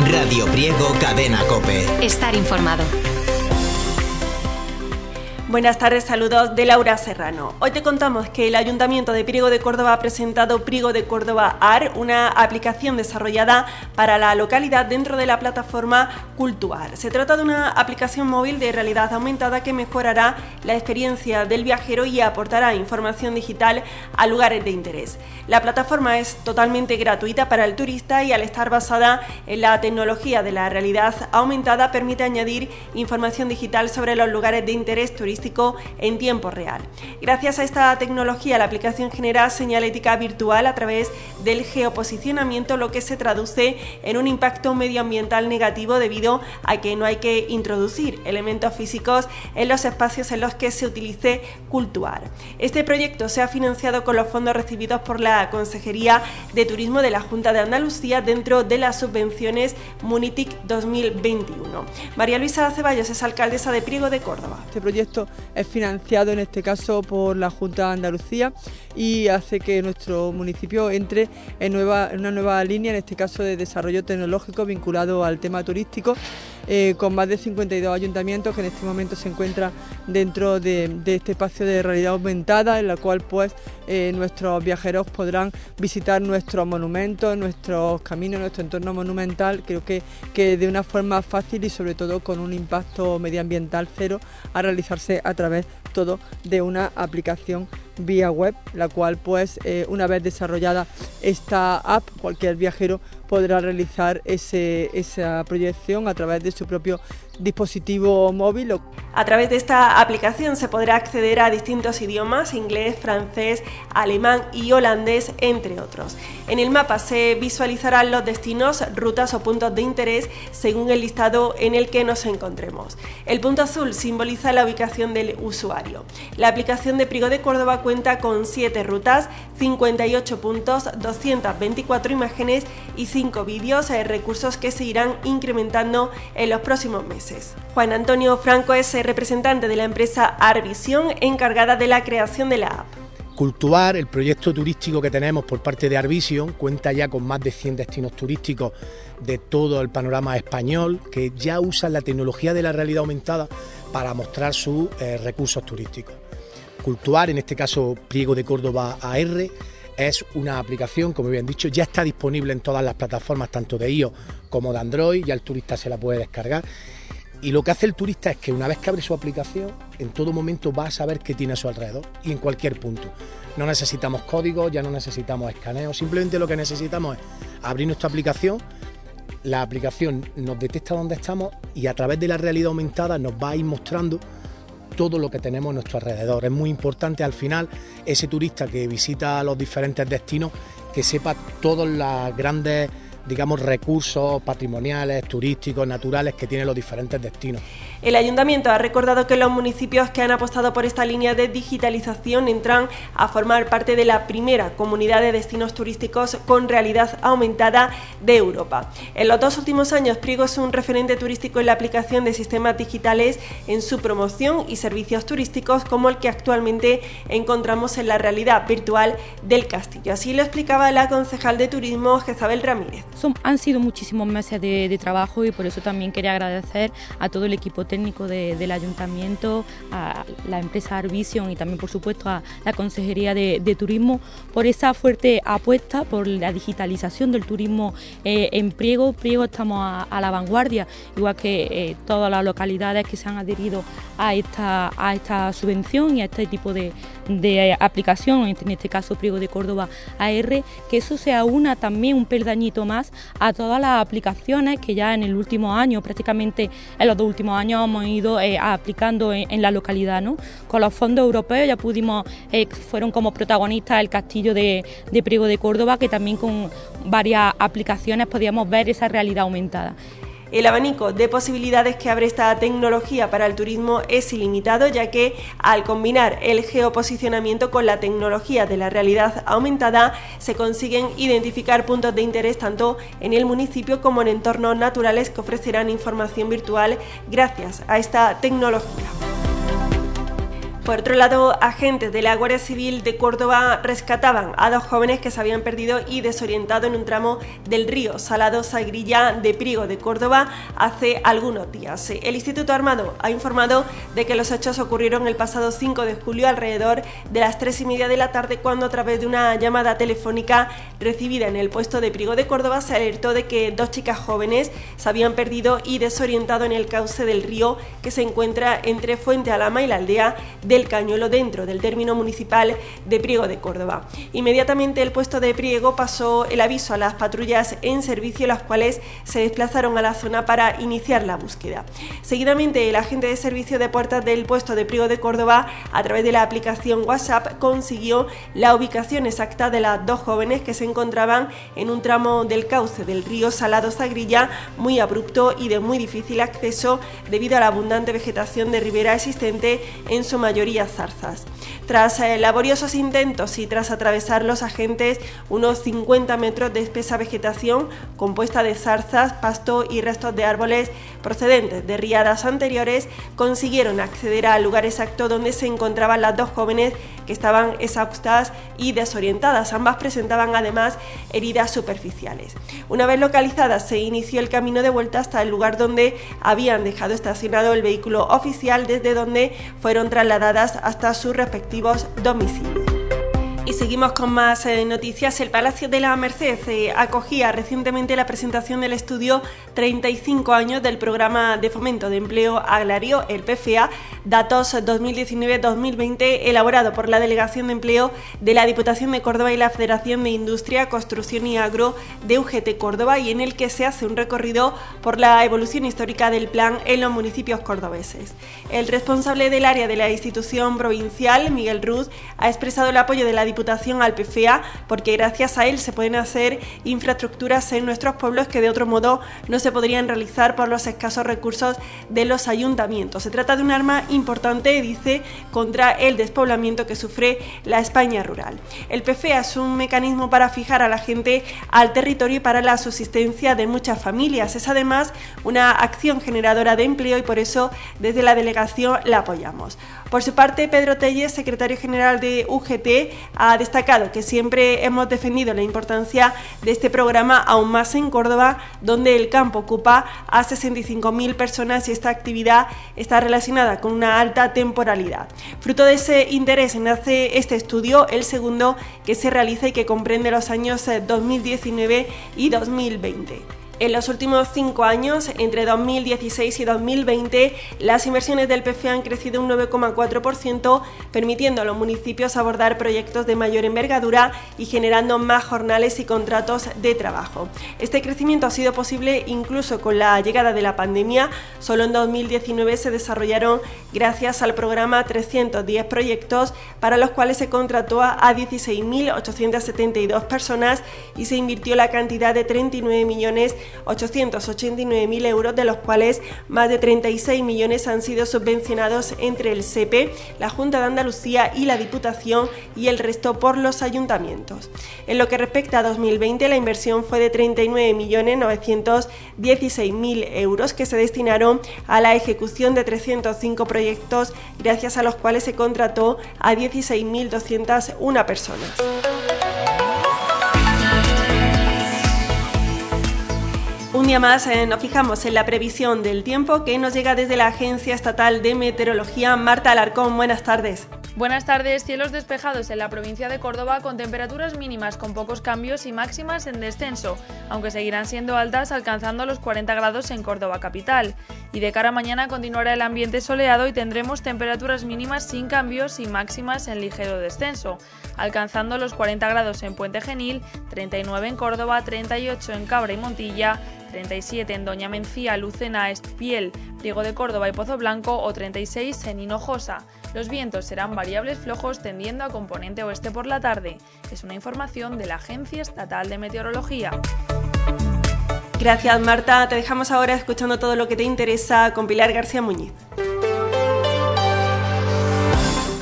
Radio Priego, Cadena COPE. Estar informado. Buenas tardes, saludos de Laura Serrano. Hoy te contamos que el Ayuntamiento de Priego de Córdoba ha presentado Priego de Córdoba AR, una aplicación desarrollada para la localidad dentro de la plataforma Cultuar. Se trata de una aplicación móvil de realidad aumentada que mejorará la experiencia del viajero y aportará información digital a lugares de interés. La plataforma es totalmente gratuita para el turista y al estar basada en la tecnología de la realidad aumentada permite añadir información digital sobre los lugares de interés turístico en tiempo real. Gracias a esta tecnología, la aplicación genera señalética virtual a través del geoposicionamiento, lo que se traduce en un impacto medioambiental negativo debido a que no hay que introducir elementos físicos en los espacios en los que se utilice Cultuar. Este proyecto se ha financiado con los fondos recibidos por la Consejería de Turismo de la Junta de Andalucía dentro de las subvenciones Munitic 2021. María Luisa Ceballos es alcaldesa de Priego de Córdoba. Este proyecto es financiado en este caso por la Junta de Andalucía y hace que nuestro municipio entre en una nueva línea, en este caso de desarrollo tecnológico vinculado al tema turístico, con más de 52 ayuntamientos que en este momento se encuentran dentro de este espacio de realidad aumentada, en la cual pues nuestros viajeros podrán visitar nuestros monumentos, nuestros caminos, nuestro entorno monumental, creo que de una forma fácil y sobre todo con un impacto medioambiental cero, a realizarse a través todo de una aplicación vía web, la cual pues una vez desarrollada esta app, cualquier viajero podrá realizar esa proyección a través de su propio dispositivo móvil. A través de esta aplicación se podrá acceder a distintos idiomas: inglés, francés, alemán y holandés, entre otros. En el mapa se visualizarán los destinos, rutas o puntos de interés según el listado en el que nos encontremos. El punto azul simboliza la ubicación del usuario. La aplicación de Priego de Córdoba cuenta con 7 rutas, 58 puntos, 224 imágenes y 5 vídeos, recursos que se irán incrementando en los próximos meses. Juan Antonio Franco es el representante de la empresa Arvisión, encargada de la creación de la app. Cultuar, el proyecto turístico que tenemos por parte de Arvisión, cuenta ya con más de 100 destinos turísticos de todo el panorama español que ya usan la tecnología de la realidad aumentada para mostrar sus recursos turísticos. Cultuar, en este caso Priego de Córdoba AR, es una aplicación, como bien dicho, ya está disponible en todas las plataformas, tanto de iOS como de Android, ya el turista se la puede descargar. Y lo que hace el turista es que una vez que abre su aplicación, en todo momento va a saber qué tiene a su alrededor y en cualquier punto. No necesitamos códigos, ya no necesitamos escaneos, simplemente lo que necesitamos es abrir nuestra aplicación, la aplicación nos detecta dónde estamos y a través de la realidad aumentada nos va a ir mostrando todo lo que tenemos a nuestro alrededor. Es muy importante al final ese turista que visita los diferentes destinos que sepa todos los grandes, digamos, recursos patrimoniales, turísticos, naturales que tienen los diferentes destinos. El Ayuntamiento ha recordado que los municipios que han apostado por esta línea de digitalización entran a formar parte de la primera comunidad de destinos turísticos con realidad aumentada de Europa. En los 2 últimos años, Priego es un referente turístico en la aplicación de sistemas digitales en su promoción y servicios turísticos, como el que actualmente encontramos en la realidad virtual del castillo. Así lo explicaba la concejal de Turismo, Jezabel Ramírez. Han sido muchísimos meses de trabajo y por eso también quería agradecer a todo el equipo técnico del Ayuntamiento, a la empresa Arvisión y también por supuesto a la Consejería de Turismo por esa fuerte apuesta por la digitalización del turismo en Priego. Priego estamos a la vanguardia, igual que todas las localidades que se han adherido a esta subvención y a este tipo de aplicación, en este caso Priego de Córdoba AR, que eso se aúna también un peldañito más a todas las aplicaciones que ya en el último año, prácticamente en los 2 últimos años, hemos ido aplicando en la localidad, ¿no? Con los fondos europeos ya fueron como protagonistas el castillo de Priego de Córdoba, que también con varias aplicaciones podíamos ver esa realidad aumentada. El abanico de posibilidades que abre esta tecnología para el turismo es ilimitado, ya que al combinar el geoposicionamiento con la tecnología de la realidad aumentada se consiguen identificar puntos de interés tanto en el municipio como en entornos naturales que ofrecerán información virtual gracias a esta tecnología. Por otro lado, agentes de la Guardia Civil de Córdoba rescataban a 2 jóvenes que se habían perdido y desorientado en un tramo del río Salado Sagrilla de Priego de Córdoba hace algunos días. El Instituto Armado ha informado de que los hechos ocurrieron el pasado 5 de julio alrededor de las 3:30 de la tarde, cuando a través de una llamada telefónica recibida en el puesto de Priego de Córdoba se alertó de que 2 chicas jóvenes se habían perdido y desorientado en el cauce del río que se encuentra entre Fuente Alama y la aldea del Cañuelo, dentro del término municipal de Priego de Córdoba. Inmediatamente el puesto de Priego pasó el aviso a las patrullas en servicio, las cuales se desplazaron a la zona para iniciar la búsqueda. Seguidamente, el agente de servicio de puertas del puesto de Priego de Córdoba, a través de la aplicación WhatsApp, consiguió la ubicación exacta de las 2 jóvenes que se encontraban en un tramo del cauce del río Salado Sagrilla muy abrupto y de muy difícil acceso debido a la abundante vegetación de ribera existente, en su mayoría zarzas. Tras laboriosos intentos y tras atravesar los agentes unos 50 metros de espesa vegetación compuesta de zarzas, pasto y restos de árboles procedentes de riadas anteriores, consiguieron acceder al lugar exacto donde se encontraban las 2 jóvenes, que estaban exhaustas y desorientadas. Ambas presentaban además heridas superficiales. Una vez localizadas, se inició el camino de vuelta hasta el lugar donde habían dejado estacionado el vehículo oficial, desde donde fueron trasladadas hasta sus respectivos domicilios. Y seguimos con más noticias. El Palacio de la Merced acogía recientemente la presentación del estudio 35 años del Programa de Fomento de Empleo Agrario, el PFA, datos 2019-2020, elaborado por la Delegación de Empleo de la Diputación de Córdoba y la Federación de Industria, Construcción y Agro de UGT Córdoba, y en el que se hace un recorrido por la evolución histórica del plan en los municipios cordobeses. El responsable del área de la institución provincial, Miguel Ruz, ha expresado el apoyo de la Diputación al PFA, porque gracias a él se pueden hacer infraestructuras en nuestros pueblos que de otro modo no se podrían realizar por los escasos recursos de los ayuntamientos. Se trata de un arma importante, dice, contra el despoblamiento que sufre la España rural. El PFA es un mecanismo para fijar a la gente al territorio y para la subsistencia de muchas familias. Es además una acción generadora de empleo y por eso desde la delegación la apoyamos. Por su parte, Pedro Telles, secretario general de UGT, ha destacado que siempre hemos defendido la importancia de este programa, aún más en Córdoba, donde el campo ocupa a 65.000 personas y esta actividad está relacionada con una alta temporalidad. Fruto de ese interés nace este estudio, el segundo que se realiza y que comprende los años 2019 y 2020. En los últimos 5 años, entre 2016 y 2020, las inversiones del PFA han crecido un 9,4%, permitiendo a los municipios abordar proyectos de mayor envergadura y generando más jornales y contratos de trabajo. Este crecimiento ha sido posible incluso con la llegada de la pandemia. Solo en 2019 se desarrollaron, gracias al programa, 310 proyectos para los cuales se contrató a 16.872 personas y se invirtió la cantidad de 39.889.000 euros, de los cuales más de 36 millones han sido subvencionados entre el SEPE, la Junta de Andalucía y la Diputación, y el resto por los ayuntamientos. En lo que respecta a 2020, la inversión fue de 39.916.000 euros, que se destinaron a la ejecución de 305 proyectos, gracias a los cuales se contrató a 16.201 personas. Un día más nos fijamos en la previsión del tiempo que nos llega desde la Agencia Estatal de Meteorología. Marta Alarcón, buenas tardes. Buenas tardes. Cielos despejados en la provincia de Córdoba, con temperaturas mínimas con pocos cambios y máximas en descenso, aunque seguirán siendo altas, alcanzando los 40 grados en Córdoba capital. Y de cara a mañana continuará el ambiente soleado y tendremos temperaturas mínimas sin cambios y máximas en ligero descenso, alcanzando los 40 grados en Puente Genil, 39 en Córdoba, 38 en Cabra y Montilla, 37 en Doña Mencía, Lucena, Espiel, Priego de Córdoba y Pozo Blanco o 36 en Hinojosa. Los vientos serán variables flojos tendiendo a componente oeste por la tarde. Es una información de la Agencia Estatal de Meteorología. Gracias, Marta. Te dejamos ahora escuchando todo lo que te interesa con Pilar García Muñiz.